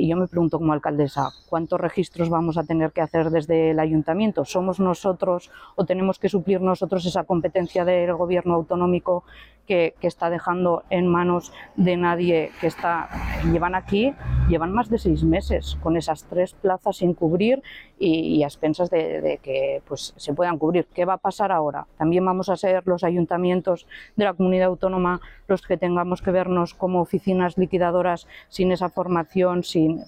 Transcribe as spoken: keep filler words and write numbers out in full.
y yo me pregunto como alcaldesa, ¿cuántos registros vamos a tener que hacer desde el ayuntamiento? ¿Somos nosotros o tenemos que suplir nosotros esa competencia del gobierno autonómico que, que está dejando en manos de nadie que está... Llevan aquí, llevan más de seis meses con esas tres plazas sin cubrir y, y a expensas de, de que pues, se puedan cubrir. ¿Qué va a pasar ahora? ¿También vamos a ser los ayuntamientos de la comunidad autónoma los que tengamos que vernos como oficinas liquidadoras sin esa formación, sin,